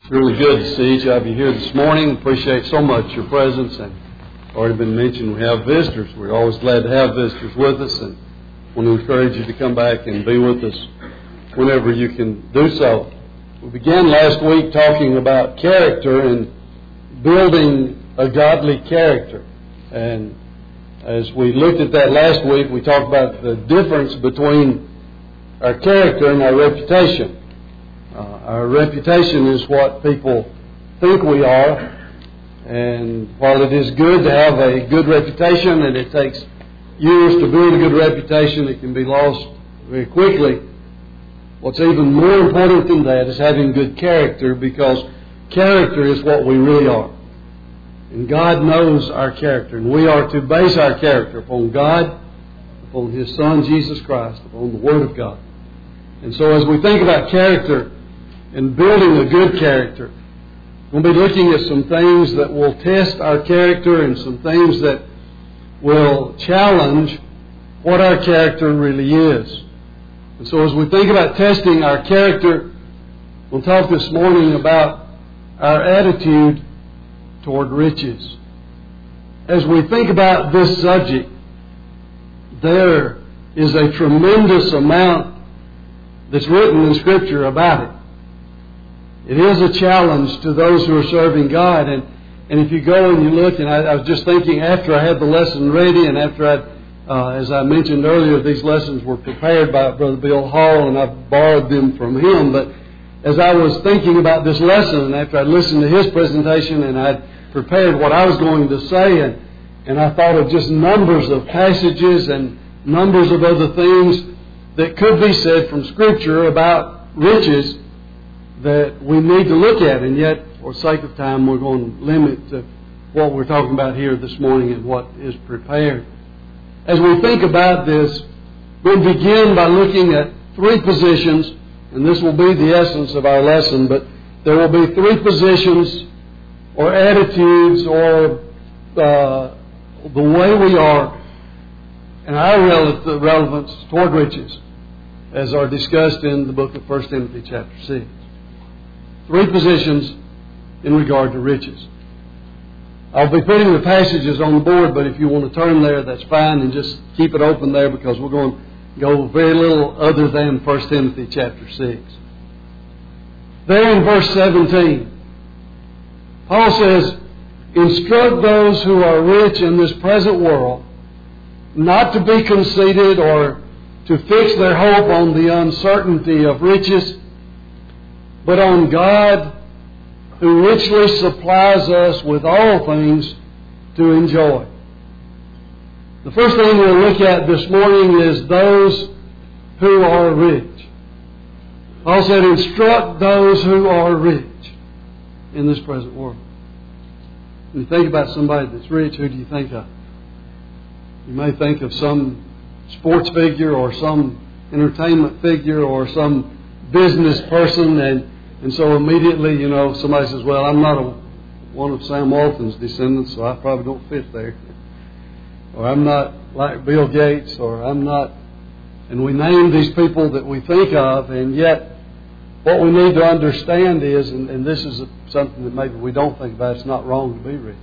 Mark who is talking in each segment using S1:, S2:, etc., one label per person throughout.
S1: It's really good to see each of you here this morning. Appreciate so much your presence. And already been mentioned, we have visitors. We're always glad to have visitors with us, and want to encourage you to come back and be with us whenever you can do so. We began last week talking about character and building a godly character. And as we looked at that last week, we talked about the difference between our character and our reputation. Our reputation is what people think we are, and while it is good to have a good reputation and it takes years to build a good reputation, it can be lost very quickly. What's even more important than that is having good character, because character is what we really are. And God knows our character, and we are to base our character upon God, upon His Son Jesus Christ, upon the Word of God. And so as we think about character and building a good character, we'll be looking at some things that will test our character and some things that will challenge what our character really is. And so as we think about testing our character, we'll talk this morning about our attitude toward riches. As we think about this subject, there is a tremendous amount that's written in Scripture about it. It is a challenge to those who are serving God. And if you go and you look, and I was just thinking after I had the lesson ready, and after as I mentioned earlier, these lessons were prepared by Brother Bill Hall, and I borrowed them from him. But as I was thinking about this lesson, and after I listened to his presentation, and I'd prepared what I was going to say, and I thought of just numbers of passages and numbers of other things that could be said from Scripture about riches that we need to look at, and yet, for sake of time, we're going to limit to what we're talking about here this morning and what is prepared. As we think about this, we'll begin by looking at three positions, and this will be the essence of our lesson, but there will be three positions or attitudes or the way we are and our relevance toward riches, as are discussed in the book of 1 Timothy chapter 6. Three positions in regard to riches. I'll be putting the passages on the board, but if you want to turn there, that's fine, and just keep it open there, because we're going to go very little other than 1 Timothy chapter 6. There in verse 17, Paul says, "Instruct those who are rich in this present world not to be conceited or to fix their hope on the uncertainty of riches, but on God, who richly supplies us with all things to enjoy." The first thing we'll look at this morning is those who are rich. Paul said, "Instruct those who are rich in this present world." When you think about somebody that's rich, who do you think of? You may think of some sports figure or some entertainment figure or some business person, and so immediately, somebody says, "Well, I'm not one of Sam Walton's descendants, so I probably don't fit there." Or "I'm not like Bill Gates," or "I'm not..." And we name these people that we think of, and yet what we need to understand is, and this is something that maybe we don't think about, it's not wrong to be rich.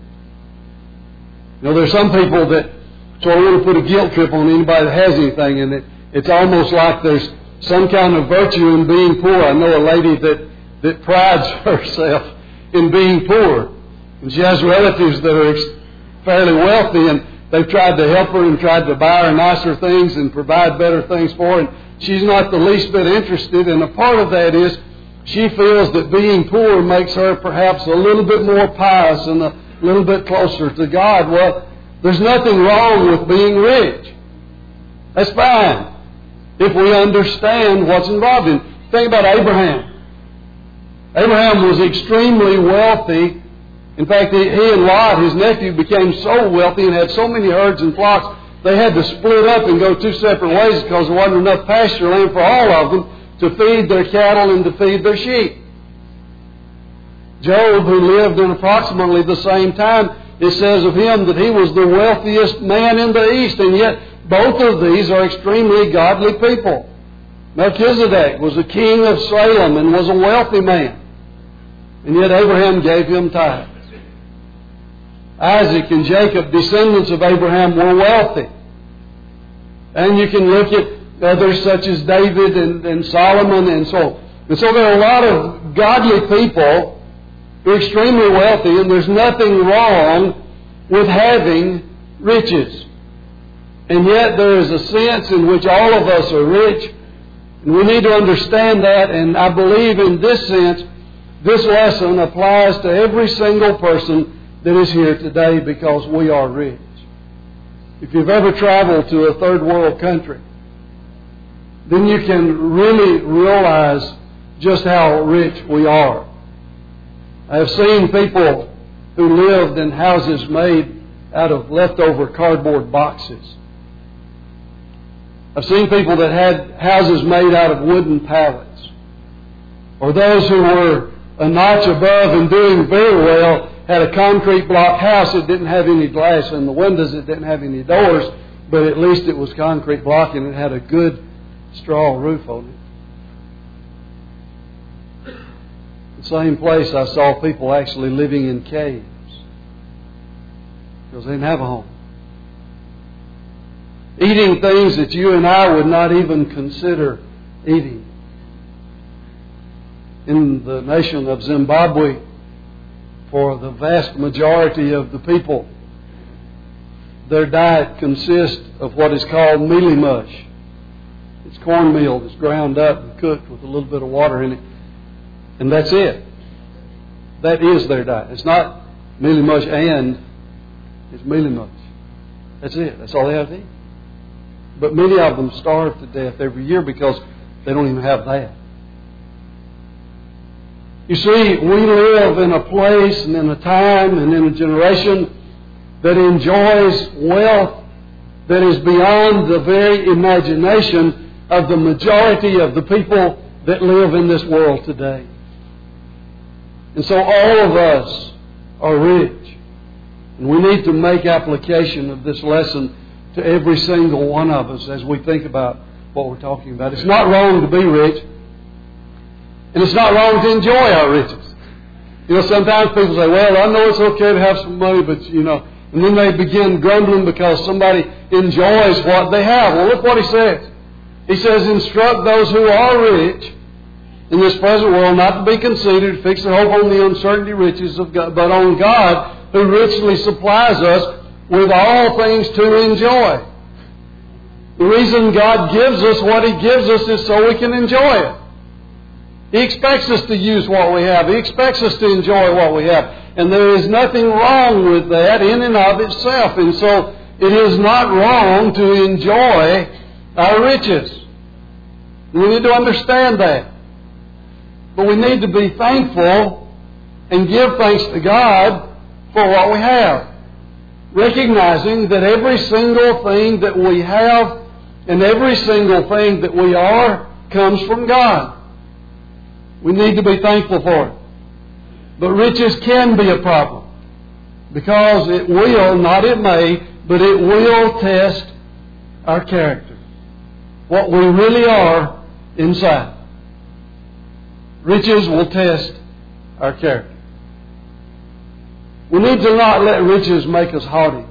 S1: There's some people that sort of want to put a guilt trip on anybody that has anything, and it's almost like there's some kind of virtue in being poor. I know a lady that prides herself in being poor. And she has relatives that are fairly wealthy, and they've tried to help her and tried to buy her nicer things and provide better things for her, and she's not the least bit interested. And a part of that is she feels that being poor makes her perhaps a little bit more pious and a little bit closer to God. Well, there's nothing wrong with being rich. That's fine if we understand what's involved in it. Think about Abraham. Abraham was extremely wealthy. In fact, he and Lot, his nephew, became so wealthy and had so many herds and flocks, they had to split up and go two separate ways because there wasn't enough pasture land for all of them to feed their cattle and to feed their sheep. Job, who lived in approximately the same time, it says of him that he was the wealthiest man in the East, and yet both of these are extremely godly people. Melchizedek was a king of Salem and was a wealthy man. And yet Abraham gave him tithes. Isaac and Jacob, descendants of Abraham, were wealthy. And you can look at others such as David and Solomon and so on. And so there are a lot of godly people who are extremely wealthy, and there's nothing wrong with having riches. And yet there is a sense in which all of us are rich, and we need to understand that, and I believe in this sense, this lesson applies to every single person that is here today because we are rich. If you've ever traveled to a third world country, then you can really realize just how rich we are. I have seen people who lived in houses made out of leftover cardboard boxes. I've seen people that had houses made out of wooden pallets. Or those who were a notch above and doing very well had a concrete block house that didn't have any glass in the windows, it didn't have any doors, but at least it was concrete block and it had a good straw roof on it. The same place I saw people actually living in caves because they didn't have a home. Eating things that you and I would not even consider eating. In the nation of Zimbabwe, for the vast majority of the people, their diet consists of what is called mealie mush. It's cornmeal that's ground up and cooked with a little bit of water in it. And that's it. That is their diet. It's not mealie mush and, it's mealie mush. That's it. That's all they have to eat. But many of them starve to death every year because they don't even have that. You see, we live in a place and in a time and in a generation that enjoys wealth that is beyond the very imagination of the majority of the people that live in this world today. And so all of us are rich. And we need to make application of this lesson to every single one of us as we think about what we're talking about. It's not wrong to be rich. And it's not wrong to enjoy our riches. You know, sometimes people say, well, I know it's okay to have some money, but, you know, and then they begin grumbling because somebody enjoys what they have. Well, look what he says. He says, instruct those who are rich in this present world not to be conceited, fix their hope on the uncertainty riches of God, but on God who richly supplies us with all things to enjoy. The reason God gives us what He gives us is so we can enjoy it. He expects us to use what we have. He expects us to enjoy what we have. And there is nothing wrong with that in and of itself. And so it is not wrong to enjoy our riches. We need to understand that. But we need to be thankful and give thanks to God for what we have. Recognizing that every single thing that we have and every single thing that we are comes from God. We need to be thankful for it. But riches can be a problem because it will, not it may, but it will test our character. What we really are inside. Riches will test our character. We need to not let riches make us haughty.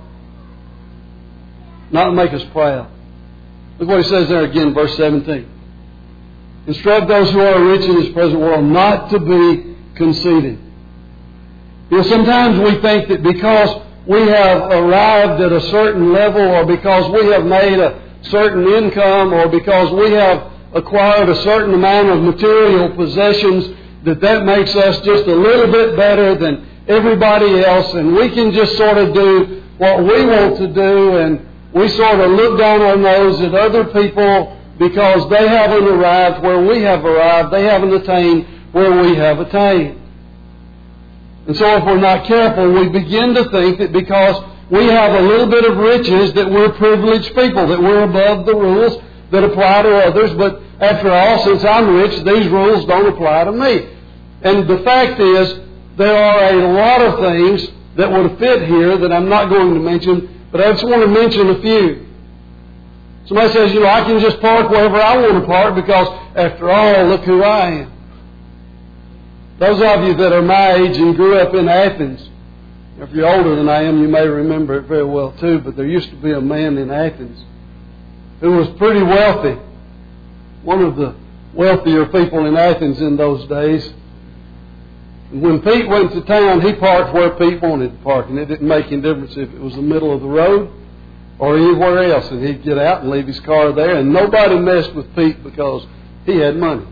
S1: Not make us proud. Look what he says there again, verse 17. Instruct those who are rich in this present world not to be conceited. You know, sometimes we think that because we have arrived at a certain level or because we have made a certain income or because we have acquired a certain amount of material possessions that makes us just a little bit better than everybody else and we can just sort of do what we want to do and we sort of look down our nose at other people because they haven't arrived where we have arrived. They haven't attained where we have attained. And so if we're not careful, we begin to think that because we have a little bit of riches that we're privileged people, that we're above the rules that apply to others. But after all, since I'm rich, these rules don't apply to me. And the fact is, there are a lot of things that would fit here that I'm not going to mention, but I just want to mention a few. Somebody says, you know, I can just park wherever I want to park because, after all, look who I am. Those of you that are my age and grew up in Athens, if you're older than I am, you may remember it very well too, but there used to be a man in Athens who was pretty wealthy. One of the wealthier people in Athens in those days. And when Pete went to town, he parked where Pete wanted to park, and it didn't make any difference if it was the middle of the road or anywhere else. And he'd get out and leave his car there, and nobody messed with Pete because he had money.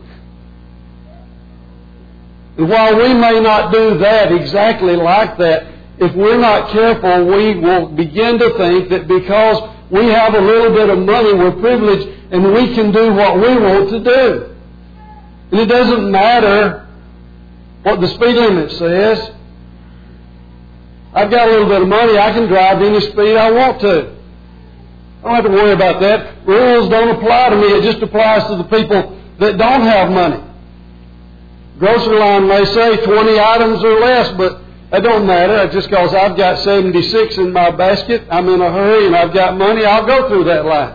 S1: And while we may not do that exactly like that, if we're not careful, we will begin to think that because we have a little bit of money, we're privileged, and we can do what we want to do. And it doesn't matter what the speed limit says. I've got a little bit of money, I can drive any speed I want to. I don't have to worry about that. Rules don't apply to me, it just applies to the people that don't have money. Grocery line may say 20 items or less, but that don't matter. Just because I've got 76 in my basket, I'm in a hurry and I've got money, I'll go through that line.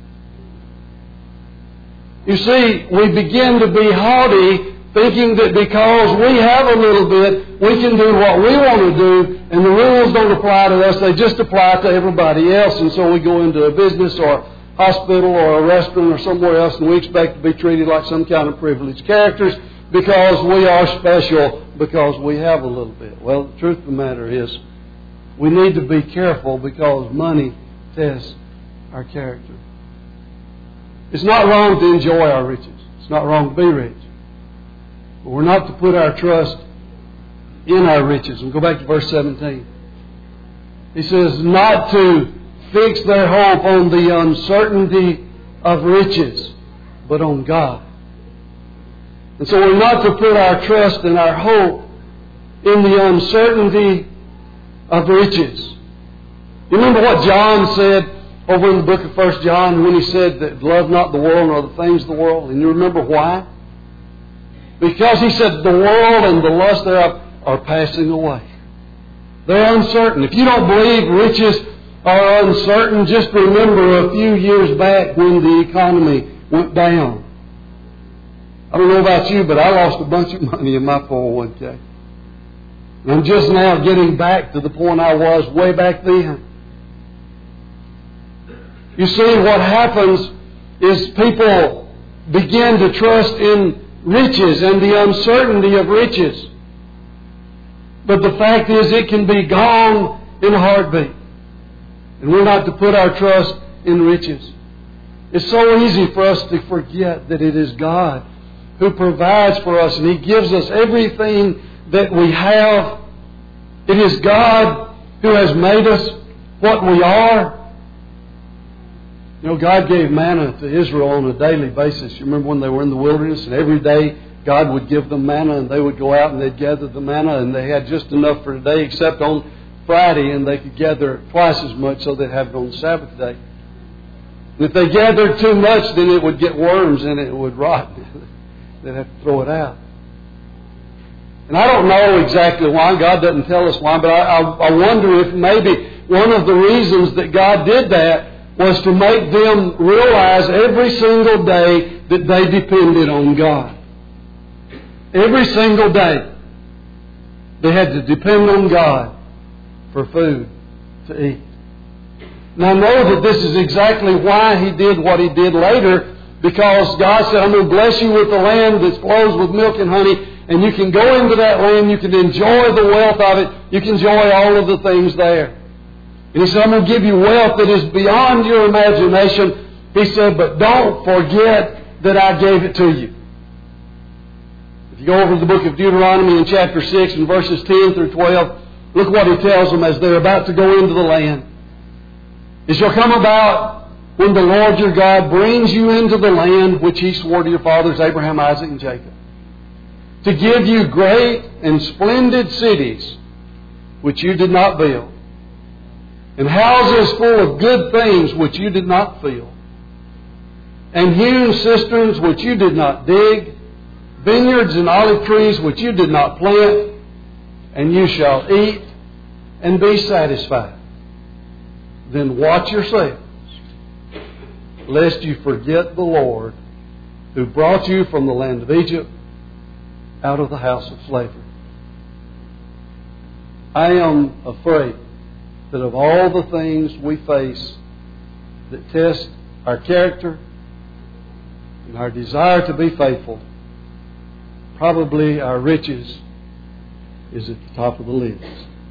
S1: You see, we begin to be haughty, thinking that because we have a little bit, we can do what we want to do, and the rules don't apply to us, they just apply to everybody else. And so we go into a business or a hospital or a restaurant or somewhere else, and we expect to be treated like some kind of privileged characters because we are special, because we have a little bit. Well, the truth of the matter is, we need to be careful because money tests our character. It's not wrong to enjoy our riches. It's not wrong to be rich. But we're not to put our trust in our riches. And go back to verse 17. He says, not to fix their hope on the uncertainty of riches, but on God. And so we're not to put our trust and our hope in the uncertainty of riches. You remember what John said over in the book of 1 John when he said that love not the world nor the things of the world? And you remember why? Because he said the world and the lust thereof are passing away. They're uncertain. If you don't believe riches are uncertain, just remember a few years back when the economy went down. I don't know about you, but I lost a bunch of money in my 401k. And I'm just now getting back to the point I was way back then. You see, what happens is people begin to trust in riches and the uncertainty of riches. But the fact is, it can be gone in a heartbeat. And we're not to put our trust in riches. It's so easy for us to forget that it is God who provides for us, and He gives us everything that we have. It is God who has made us what we are. You know, God gave manna to Israel on a daily basis. You remember when they were in the wilderness, and every day God would give them manna, and they would go out and they'd gather the manna, and they had just enough for today, except on Friday, and they could gather twice as much so they'd have it on the Sabbath day. And if they gathered too much, then it would get worms and it would rot. They'd have to throw it out. And I don't know exactly why. God doesn't tell us why, but I wonder if maybe one of the reasons that God did that was to make them realize every single day that they depended on God. Every single day they had to depend on God for food to eat. And I know that this is exactly why He did what He did later, because God said, I'm going to bless you with the land that flows with milk and honey, and you can go into that land, you can enjoy the wealth of it, you can enjoy all of the things there. And He said, I'm going to give you wealth that is beyond your imagination. He said, but don't forget that I gave it to you. If you go over to the book of Deuteronomy in chapter 6 and verses 10 through 12, look what He tells them as they're about to go into the land. It shall come about when the Lord your God brings you into the land which He swore to your fathers, Abraham, Isaac, and Jacob, to give you great and splendid cities which you did not build, and houses full of good things which you did not fill, and hewn cisterns which you did not dig, vineyards and olive trees which you did not plant, and you shall eat and be satisfied. Then watch yourselves, lest you forget the Lord who brought you from the land of Egypt, out of the house of slavery. I am afraid that of all the things we face that test our character and our desire to be faithful, probably our riches is at the top of the list.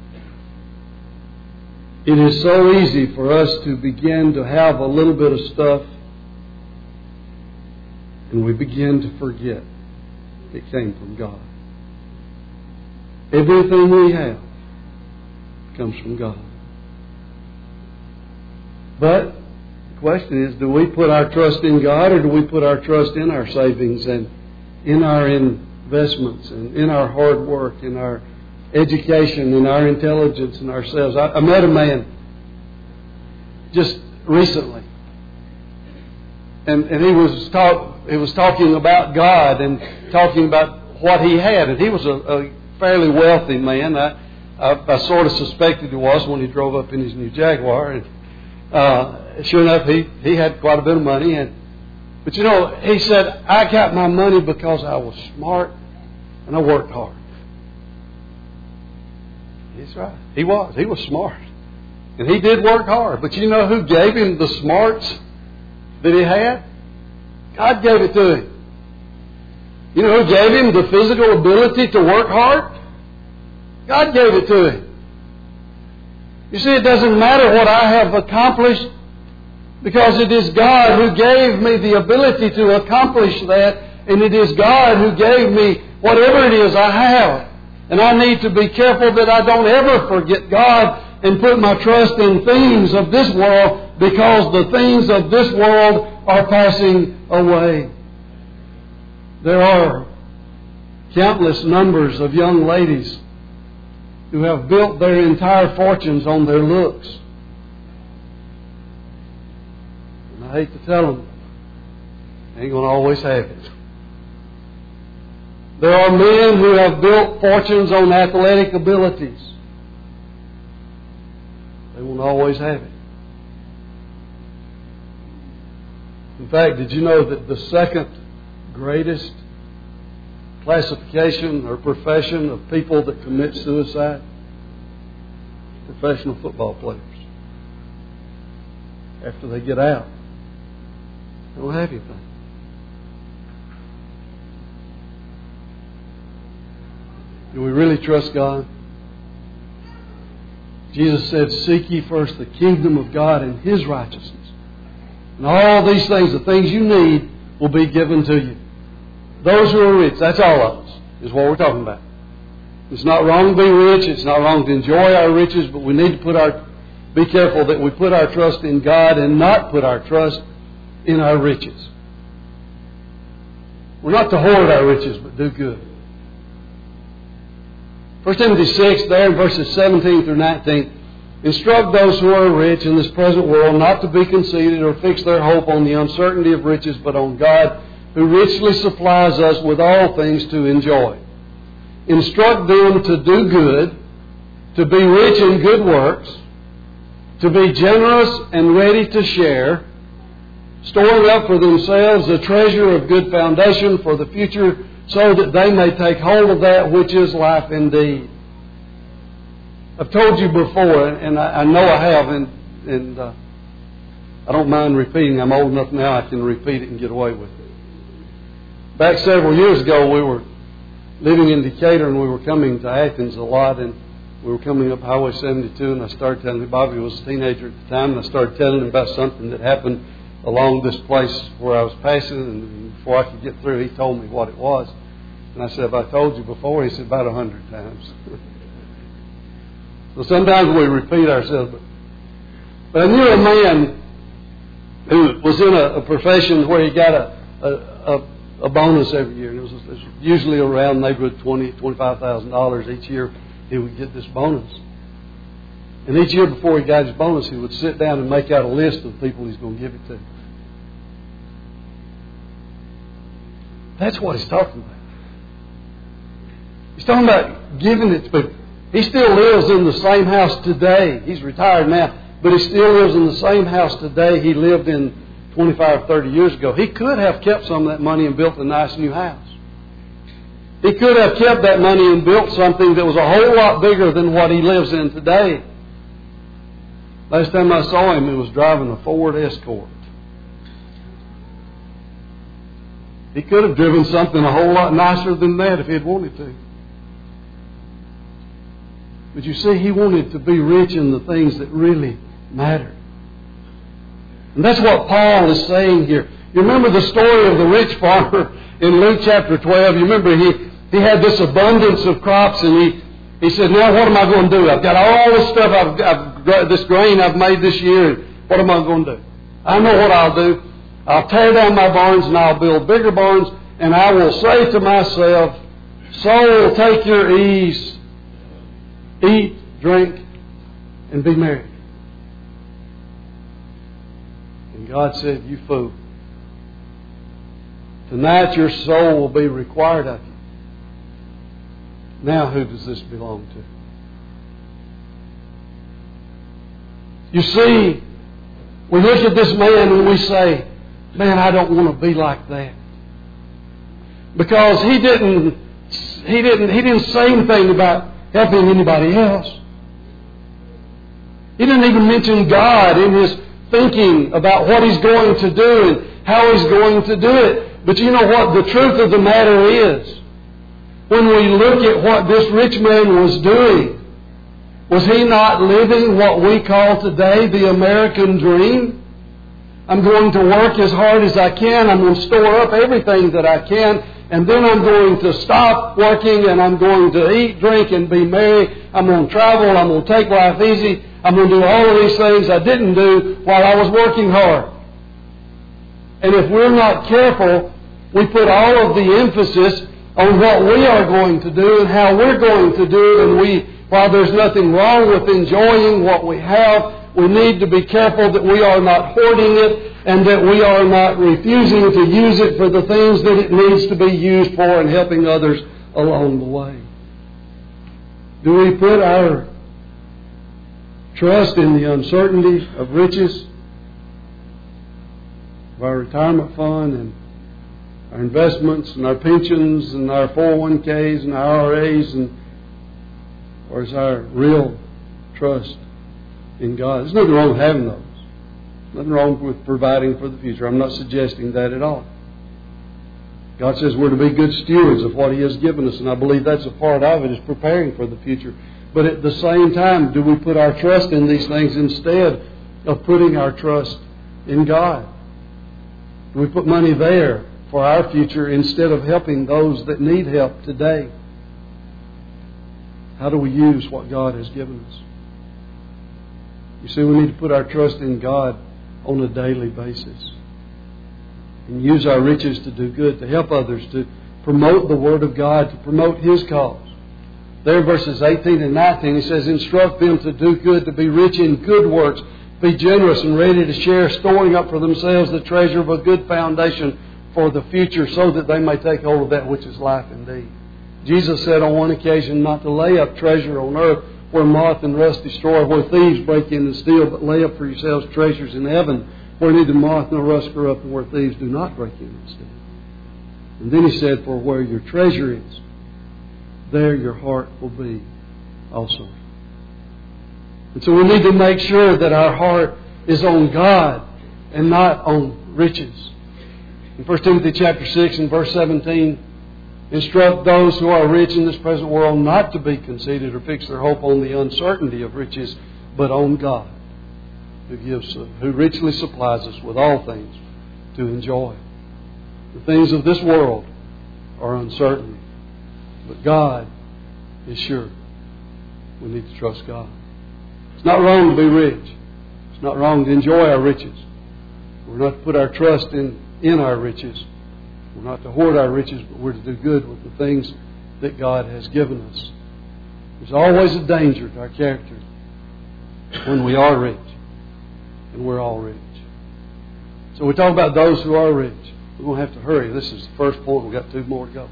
S1: It is so easy for us to begin to have a little bit of stuff and we begin to forget it came from God. Everything we have comes from God. But the question is, do we put our trust in God or do we put our trust in our savings and in our investments and in our hard work, in our education, in our intelligence, and ourselves? I met a man just recently, and he was talking about God and talking about what he had, and he was a fairly wealthy man. I sort of suspected he was when he drove up in his new Jaguar, and sure enough, he had quite a bit of money. But you know, he said, I got my money because I was smart and I worked hard. He's right. He was smart. And he did work hard. But you know who gave him the smarts that he had? God gave it to him. You know who gave him the physical ability to work hard? God gave it to him. You see, it doesn't matter what I have accomplished, because it is God who gave me the ability to accomplish that, and it is God who gave me whatever it is I have. And I need to be careful that I don't ever forget God and put my trust in things of this world, because the things of this world are passing away. There are countless numbers of young ladies who have built their entire fortunes on their looks. And I hate to tell them, they ain't going to always have it. There are men who have built fortunes on athletic abilities. They won't always have it. In fact, did you know that the second greatest classification or profession of people that commit suicide? Professional football players. After they get out, they don't have anything. Do we really trust God? Jesus said, seek ye first the kingdom of God and His righteousness. And all these things, the things you need, will be given to you. Those who are rich, that's all of us, is what we're talking about. It's not wrong to be rich. It's not wrong to enjoy our riches, but we need to be careful that we put our trust in God and not put our trust in our riches. We're not to hoard our riches, but do good. 1 Timothy 6, there in verses 17 through 19, instruct those who are rich in this present world not to be conceited or fix their hope on the uncertainty of riches, but on God, who richly supplies us with all things to enjoy. Instruct them to do good, to be rich in good works, to be generous and ready to share, storing up for themselves a treasure of good foundation for the future, so that they may take hold of that which is life indeed. I've told you before, and I know I have, and I don't mind repeating. I'm old enough now I can repeat it and get away with it. Back several years ago, we were living in Decatur, and we were coming to Athens a lot, and we were coming up Highway 72, and I started telling him, Bobby was a teenager at the time, and I started telling him about something that happened along this place where I was passing, and before I could get through, he told me what it was. And I said, have I told you before? He said, about 100 times. So sometimes we repeat ourselves. But I knew a man who was in a profession where he got a bonus every year. It was usually around neighborhood $20,000, $25,000 each year. He would get this bonus. And each year before he got his bonus, he would sit down and make out a list of the people he's going to give it to. That's what he's talking about. He's talking about giving it to people. He still lives in the same house today. He's retired now, but he still lives in the same house today he lived in 25 or 30 years ago. He could have kept some of that money and built a nice new house. He could have kept that money and built something that was a whole lot bigger than what he lives in today. Last time I saw him, he was driving a Ford Escort. He could have driven something a whole lot nicer than that if he had wanted to. But you see, he wanted to be rich in the things that really mattered. And that's what Paul is saying here. You remember the story of the rich farmer in Luke chapter 12? You remember he had this abundance of crops, and he said, now what am I going to do? I've got all this stuff, I've got this grain I've made this year, and what am I going to do? I know what I'll do. I'll tear down my barns and I'll build bigger barns, and I will say to myself, soul, take your ease, eat, drink, and be merry. And God said, you fool. Tonight your soul will be required of you. Now who does this belong to? You see, we look at this man and we say, man, I don't want to be like that. Because he didn't say anything about helping anybody else. He didn't even mention God in his thinking about what he's going to do and how he's going to do it. But you know what? The truth of the matter is, when we look at what this rich man was doing, was he not living what we call today the American dream? I'm going to work as hard as I can. I'm going to store up everything that I can. And then I'm going to stop working and I'm going to eat, drink, and be merry. I'm going to travel. I'm going to take life easy. I'm going to do all of these things I didn't do while I was working hard. And if we're not careful, we put all of the emphasis on what we are going to do and how we're going to do it. And while there's nothing wrong with enjoying what we have, we need to be careful that we are not hoarding it and that we are not refusing to use it for the things that it needs to be used for and helping others along the way. Do we put our trust in the uncertainty of riches, of our retirement fund and our investments and our pensions and our 401ks and our IRAs, or is our real trust in God? There's nothing wrong with having those. Nothing wrong with providing for the future. I'm not suggesting that at all. God says we're to be good stewards of what He has given us, and I believe that's a part of it, is preparing for the future. But at the same time, do we put our trust in these things instead of putting our trust in God? Do we put money there for our future instead of helping those that need help today? How do we use what God has given us? You see, we need to put our trust in God on a daily basis and use our riches to do good, to help others, to promote the Word of God, to promote His cause. There in verses 18 and 19, He says, instruct them to do good, to be rich in good works, be generous and ready to share, storing up for themselves the treasure of a good foundation for the future, so that they may take hold of that which is life indeed. Jesus said on one occasion not to lay up treasure on earth where moth and rust destroy, where thieves break in and steal, but lay up for yourselves treasures in heaven where neither moth nor rust corrupt and where thieves do not break in and steal. And then He said, for where your treasure is, there your heart will be also. And so we need to make sure that our heart is on God and not on riches. In 1 Timothy chapter 6 and verse 17, instruct those who are rich in this present world not to be conceited or fix their hope on the uncertainty of riches, but on God, who richly supplies us with all things to enjoy. The things of this world are uncertain, but God is sure. We need to trust God. It's not wrong to be rich. It's not wrong to enjoy our riches. We're not to put our trust in our riches. We're not to hoard our riches, but we're to do good with the things that God has given us. There's always a danger to our character when we are rich, and we're all rich. So we talk about those who are rich. We're going to have to hurry. This is the first point. We've got 2 more to go.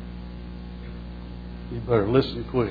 S1: You better listen quick.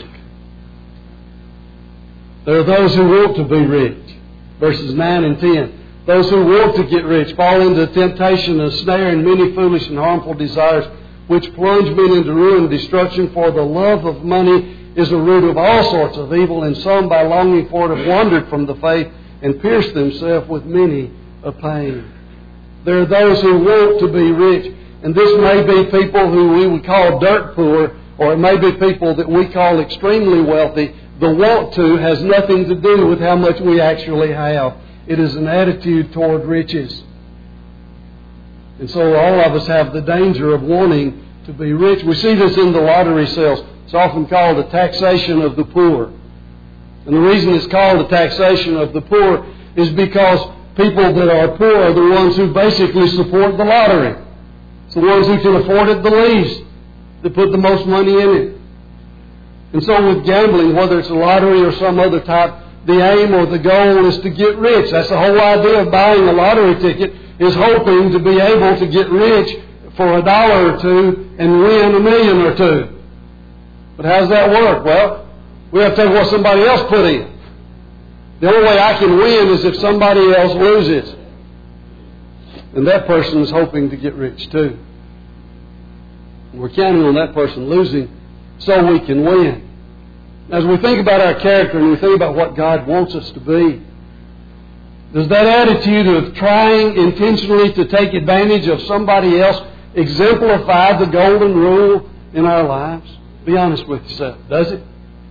S1: There are those who want to be rich. Verses 9 and 10. Those who want to get rich fall into temptation and snare and many foolish and harmful desires, which plunge men into ruin and destruction. For the love of money is the root of all sorts of evil, and some by longing for it have wandered from the faith and pierced themselves with many a pain. There are those who want to be rich, and this may be people who we would call dirt poor, or it may be people that we call extremely wealthy. The want to has nothing to do with how much we actually have. It is an attitude toward riches. And so all of us have the danger of wanting to be rich. We see this in the lottery sales. It's often called a taxation of the poor. And the reason it's called a taxation of the poor is because people that are poor are the ones who basically support the lottery. It's the ones who can afford it the least that put the most money in it. And so with gambling, whether it's a lottery or some other type, the aim or the goal is to get rich. That's the whole idea of buying a lottery ticket, is hoping to be able to get rich for $1 or two and win $1 million or two. But how does that work? Well, we have to take what somebody else put in. The only way I can win is if somebody else loses. And that person is hoping to get rich too. We're counting on that person losing so we can win. As we think about our character and we think about what God wants us to be, does that attitude of trying intentionally to take advantage of somebody else exemplify the golden rule in our lives? Be honest with yourself. Does it?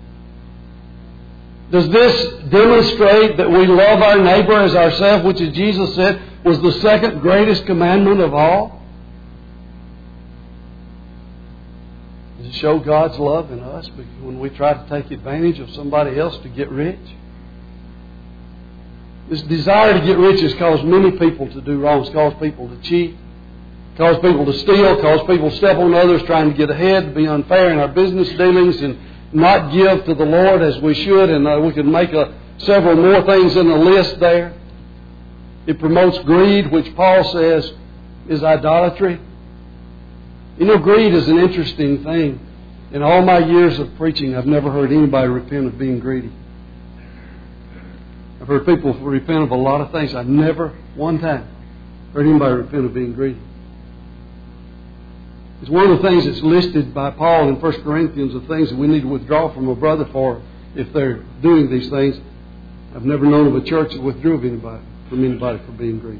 S1: Does this demonstrate that we love our neighbor as ourselves, which, as Jesus said, was the second greatest commandment of all? Does it show God's love in us when we try to take advantage of somebody else to get rich? This desire to get rich has caused many people to do wrong. It's caused people to cheat, caused people to steal, caused people to step on others trying to get ahead, to be unfair in our business dealings, and not give to the Lord as we should. And we could make several more things in the list there. It promotes greed, which Paul says is idolatry. You know, greed is an interesting thing. In all my years of preaching, I've never heard anybody repent of being greedy. I've heard people repent of a lot of things. I've never, one time, heard anybody repent of being greedy. It's one of the things that's listed by Paul in 1 Corinthians of things that we need to withdraw from a brother for if they're doing these things. I've never known of a church that withdrew from anybody for being greedy.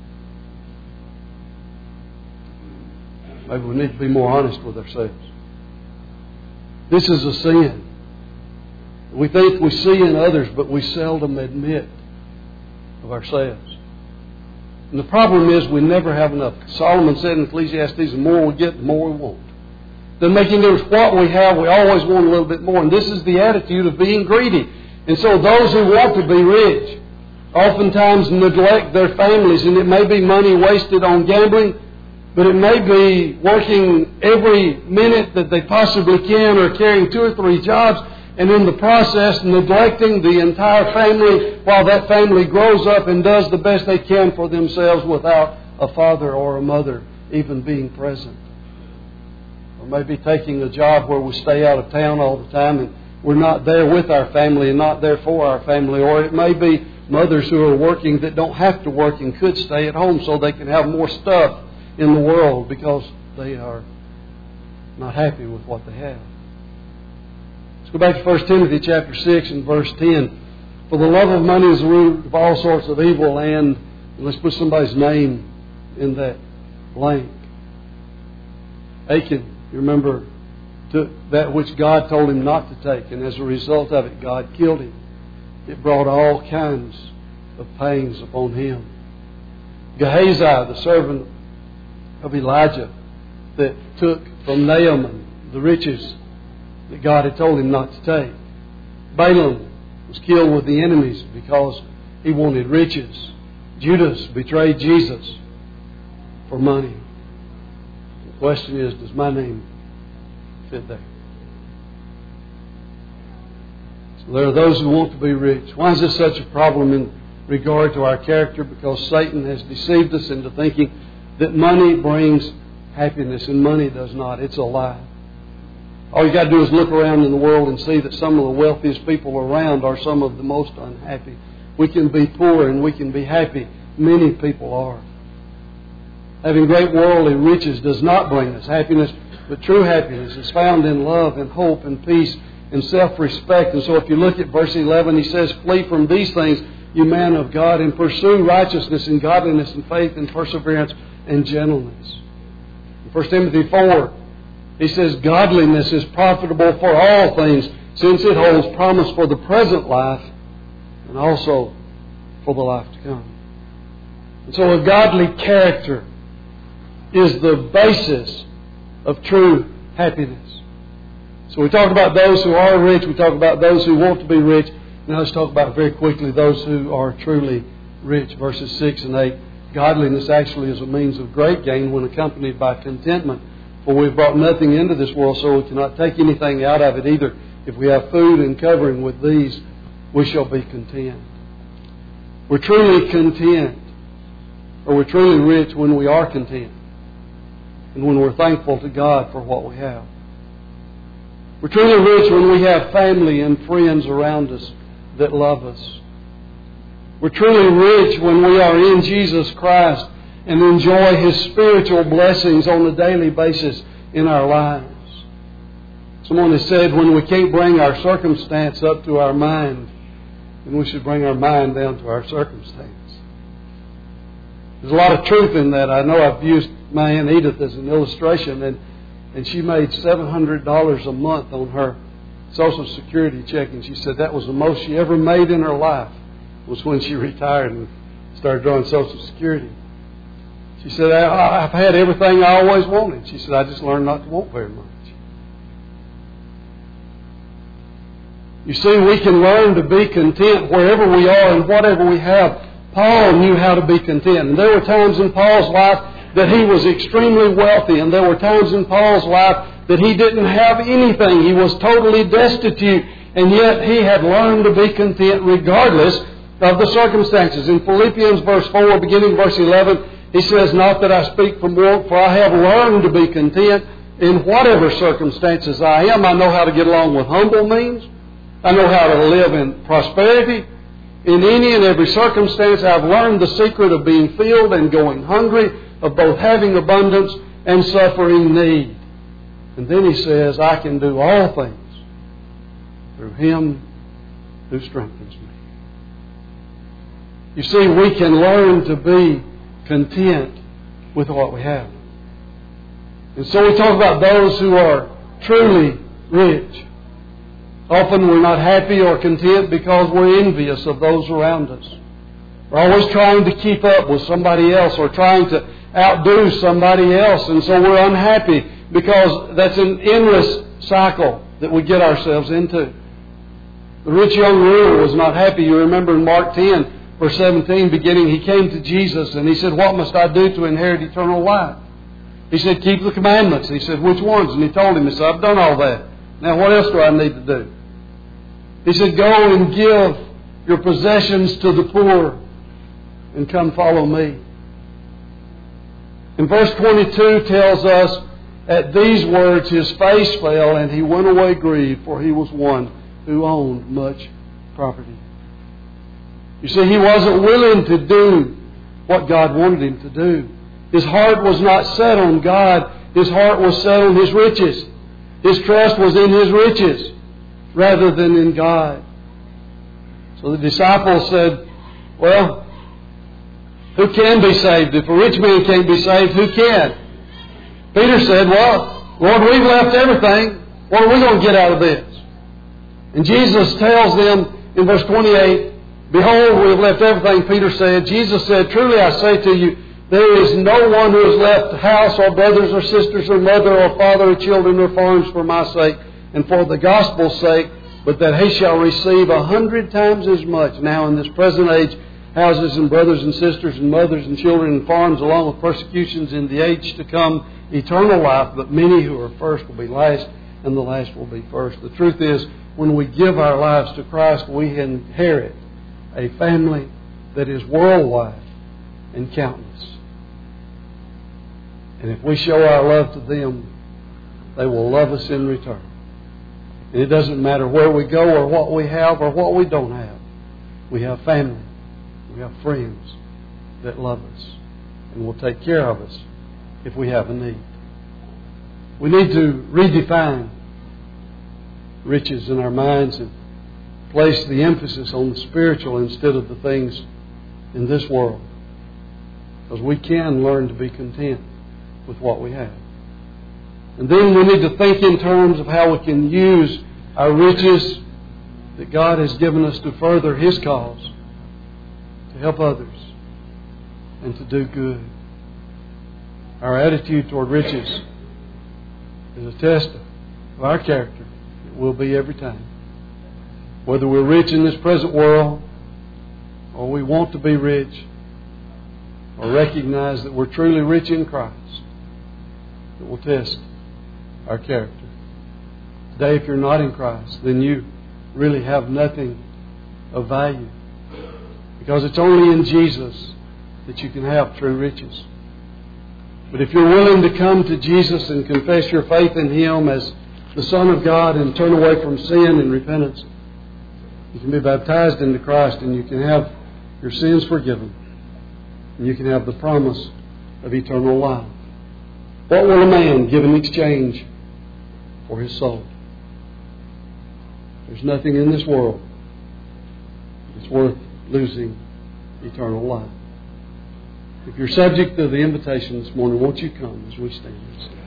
S1: Maybe we need to be more honest with ourselves. This is a sin. We think we see in others, but we seldom admit of ourselves. And the problem is we never have enough. Solomon said in Ecclesiastes, the more we get, the more we want. Doesn't make any difference what we have, we always want a little bit more. And this is the attitude of being greedy. And so those who want to be rich oftentimes neglect their families, and it may be money wasted on gambling, but it may be working every minute that they possibly can or carrying 2 or 3 jobs, and in the process neglecting the entire family while that family grows up and does the best they can for themselves without a father or a mother even being present. Or maybe taking a job where we stay out of town all the time and we're not there with our family and not there for our family. Or it may be mothers who are working that don't have to work and could stay at home so they can have more stuff in the world because they are not happy with what they have. Let's go back to 1 Timothy chapter 6 and verse 10. For the love of money is the root of all sorts of evil, and let's put somebody's name in that blank. Achan, you remember, took that which God told him not to take, and as a result of it, God killed him. It brought all kinds of pains upon him. Gehazi, the servant of Elijah, that took from Naaman the riches that God had told him not to take. Balaam was killed with the enemies because he wanted riches. Judas betrayed Jesus for money. The question is, does my name fit there? So there are those who want to be rich. Why is this such a problem in regard to our character? Because Satan has deceived us into thinking that money brings happiness, and money does not. It's a lie. All you got to do is look around in the world and see that some of the wealthiest people around are some of the most unhappy. We can be poor and we can be happy. Many people are. Having great worldly riches does not bring us happiness. But true happiness is found in love and hope and peace and self-respect. And so if you look at verse 11, he says, flee from these things, you man of God, and pursue righteousness and godliness and faith and perseverance and gentleness. In 1 Timothy 4, he says, godliness is profitable for all things, since it holds promise for the present life and also for the life to come. And so a godly character is the basis of true happiness. So we talk about those who are rich, we talk about those who want to be rich. Now let's talk about very quickly those who are truly rich. Verses 6 and 8. Godliness actually is a means of great gain when accompanied by contentment. For we've brought nothing into this world, so we cannot take anything out of it either. If we have food and covering with these, we shall be content. We're truly content, or we're truly rich when we are content, and when we're thankful to God for what we have. We're truly rich when we have family and friends around us that love us. We're truly rich when we are in Jesus Christ and enjoy His spiritual blessings on a daily basis in our lives. Someone has said, when we can't bring our circumstance up to our mind, then we should bring our mind down to our circumstance. There's a lot of truth in that. I know I've used my Aunt Edith as an illustration, and she made $700 a month on her Social Security check, and she said that was the most she ever made in her life, was when she retired and started drawing Social Security. She said, I've had everything I always wanted. She said, I just learned not to want very much. You see, we can learn to be content wherever we are and whatever we have. Paul knew how to be content. And there were times in Paul's life that he was extremely wealthy. And there were times in Paul's life that he didn't have anything. He was totally destitute. And yet he had learned to be content regardless of the circumstances. In Philippians verse 4, beginning verse 11, he says, not that I speak from want, for I have learned to be content in whatever circumstances I am. I know how to get along with humble means. I know how to live in prosperity. In any and every circumstance, I've learned the secret of being filled and going hungry, of both having abundance and suffering need. And then he says, I can do all things through Him who strengthens me. You see, we can learn to be content with what we have. And so we talk about those who are truly rich. Often we're not happy or content because we're envious of those around us. We're always trying to keep up with somebody else or trying to outdo somebody else. And so we're unhappy because that's an endless cycle that we get ourselves into. The rich young ruler was not happy. You remember in Mark 10, verse 17, beginning, he came to Jesus and he said, what must I do to inherit eternal life? He said, keep the commandments. He said, which ones? And he told him, he said, I've done all that. Now what else do I need to do? He said, go and give your possessions to the poor and come follow me. And verse 22 tells us, at these words his face fell and he went away grieved, for he was one who owned much property. You see, he wasn't willing to do what God wanted him to do. His heart was not set on God. His heart was set on his riches. His trust was in his riches rather than in God. So the disciples said, well, who can be saved? If a rich man can't be saved, who can? Peter said, well, Lord, we've left everything. What are we going to get out of this? And Jesus tells them in verse 28, behold, we have left everything, Peter said. Jesus said, truly I say to you, there is no one who has left house or brothers or sisters or mother or father or children or farms for my sake and for the gospel's sake, but that he shall receive 100 times as much now in this present age, houses and brothers and sisters and mothers and children and farms, along with persecutions in the age to come, eternal life. But many who are first will be last, and the last will be first. The truth is, when we give our lives to Christ, we inherit a family that is worldwide and countless. And if we show our love to them, they will love us in return. And it doesn't matter where we go or what we have or what we don't have. We have family. We have friends that love us and will take care of us if we have a need. We need to redefine riches in our minds and place the emphasis on the spiritual instead of the things in this world. Because we can learn to be content with what we have. And then we need to think in terms of how we can use our riches that God has given us to further His cause, to help others, and to do good. Our attitude toward riches is a test of our character. It will be every time. Whether we're rich in this present world, or we want to be rich, or recognize that we're truly rich in Christ, it will test our character. Today, if you're not in Christ, then you really have nothing of value. Because it's only in Jesus that you can have true riches. But if you're willing to come to Jesus and confess your faith in Him as the Son of God and turn away from sin and repentance, you can be baptized into Christ and you can have your sins forgiven. And you can have the promise of eternal life. What will a man give in exchange for his soul? There's nothing in this world that's worth losing eternal life. If you're subject to the invitation this morning, won't you come as we stand and sing?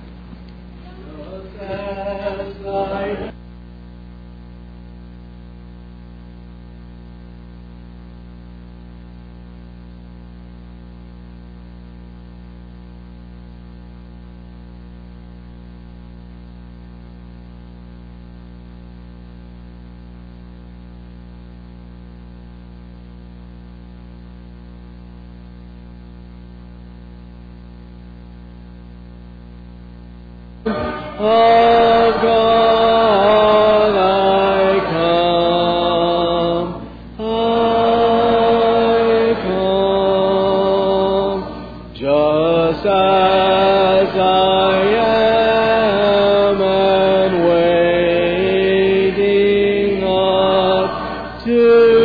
S2: Of God I come, just as I am, and waiting not to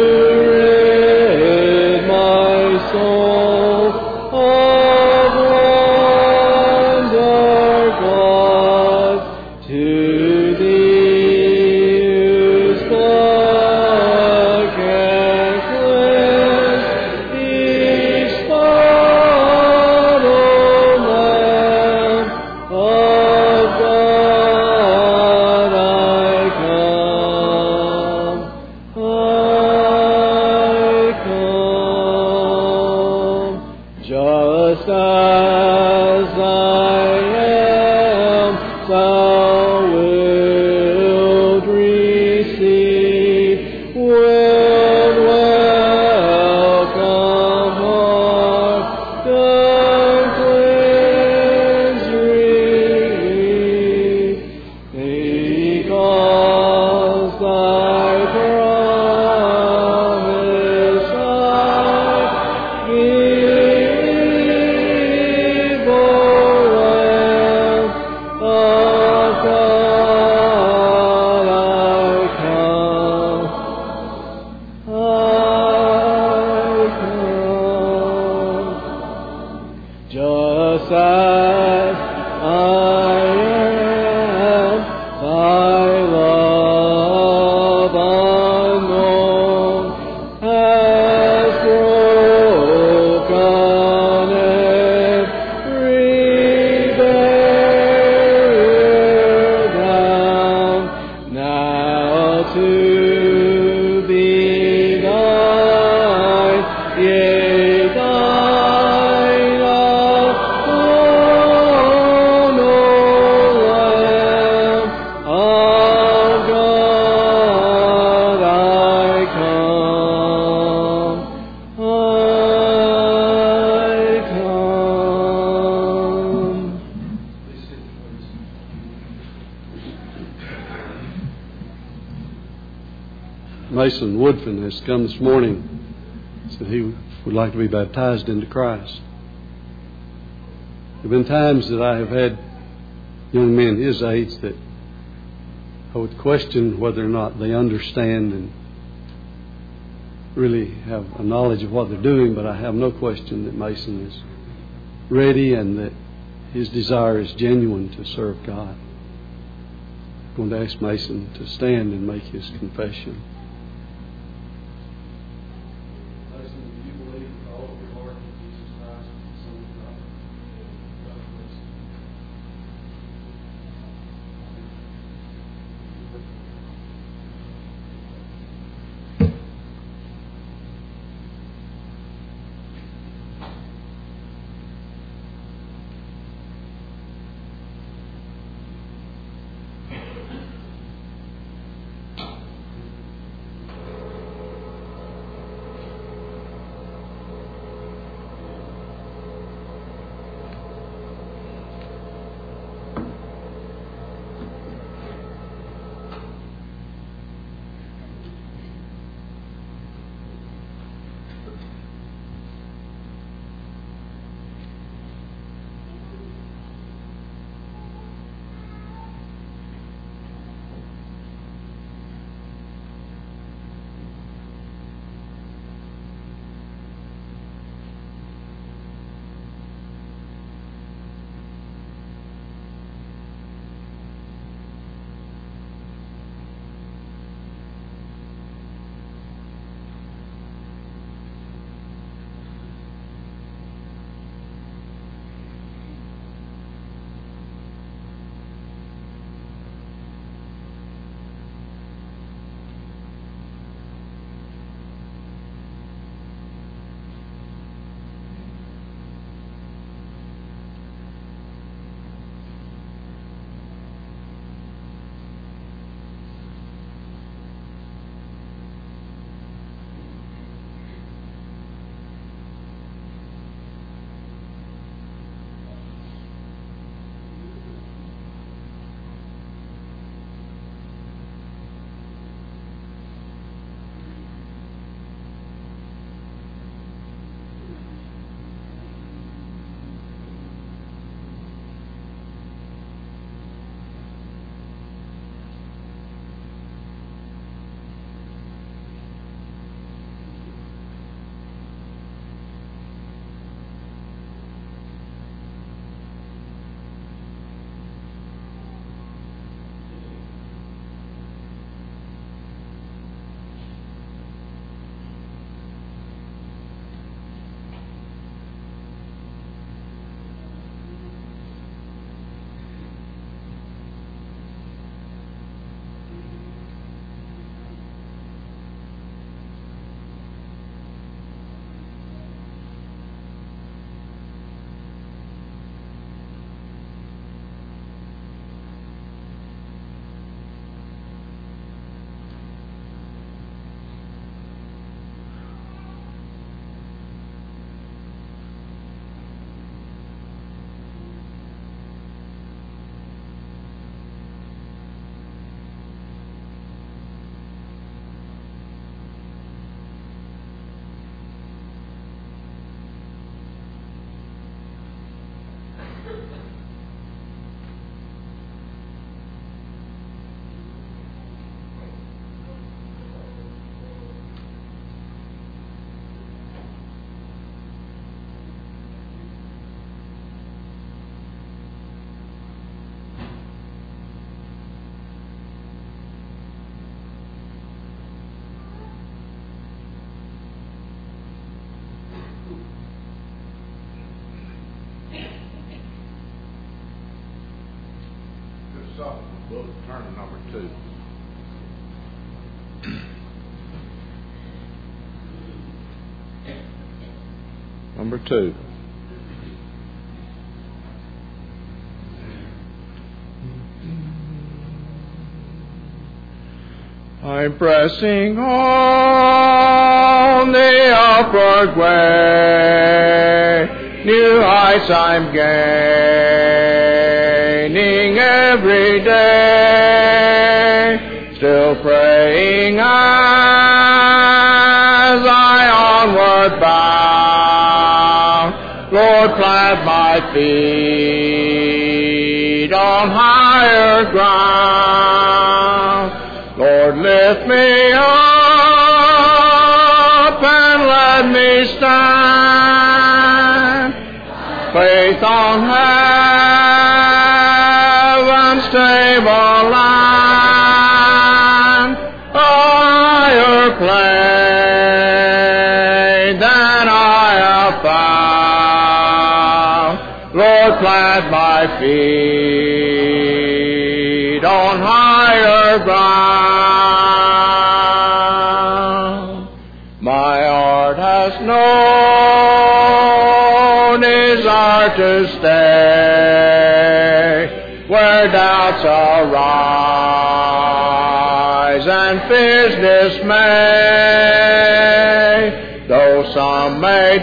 S2: rid my soul of wonder, God, to Thee whose blood can cleanse each spot, O Lamb of God, I come, just as I am, Thou wilt receive with welcome heart, then cleanse relief, because Thy promise I believe, O Lamb of God, I come, just as I am, Thy love unknown has broken every barrier down. Now to be Thine, yea, Thine alone, O Lamb of God, I come,
S1: Mason Woodfin has come this morning. Said he would like to be baptized into Christ. There have been times that I have had young men his age that I would question whether or not they understand and really have a knowledge of what they're doing, but I have no question that Mason is ready and that his desire is genuine to serve God. I'm going to ask Mason to stand and make his confession. Mason, do you believe with all of your heart that Jesus Christ is the Son of God?
S3: Book, turn to number 2. Number 2. I'm pressing on the upward way, new heights I'm gaining every day, still praying as I onward bound. Lord, plant my feet on higher ground. Lord, lift me up and let me stand. Faith on high. than I have found. Lord, plant my feet on higher ground. My heart has no desire to stay where doubts arise and fears dismay, though some may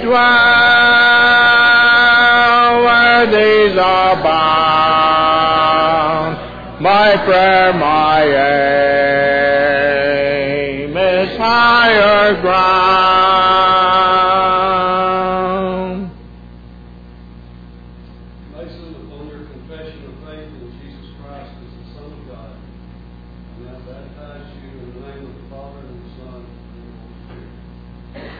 S3: dwell where these are bound. My prayer, my aim is higher ground.
S1: Mason, upon your confession of faith in Jesus Christ as the Son of God, I now baptize you in the name of the Father and the Son and the Holy Spirit.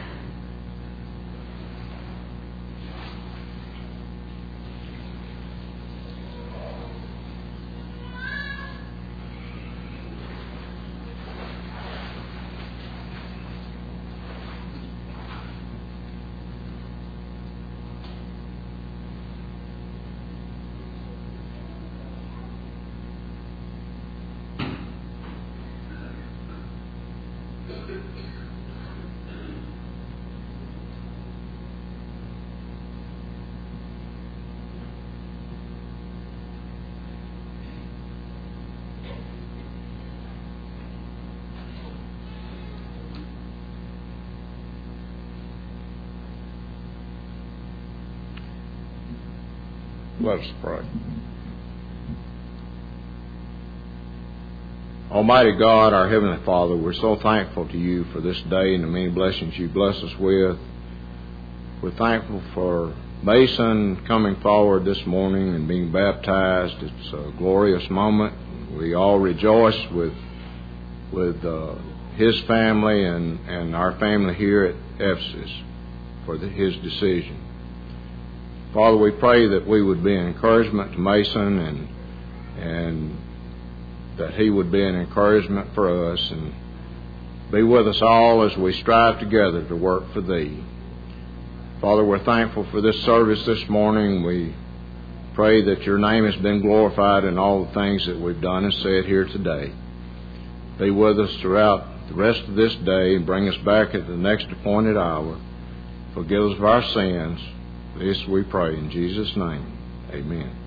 S3: Let us pray. Almighty God, our Heavenly Father, we're so thankful to you for this day and the many blessings you bless us with. We're thankful for Mason coming forward this morning and being baptized. It's a glorious moment. We all rejoice with his family and our family here at Ephesus for his decision. Father, we pray that we would be an encouragement to Mason and that he would be an encouragement for us, and be with us all as we strive together to work for Thee. Father, we're thankful for this service this morning. We pray that Your name has been glorified in all the things that we've done and said here today. Be with us throughout the rest of this day and bring us back at the next appointed hour. Forgive us of our sins. This we pray in Jesus' name. Amen.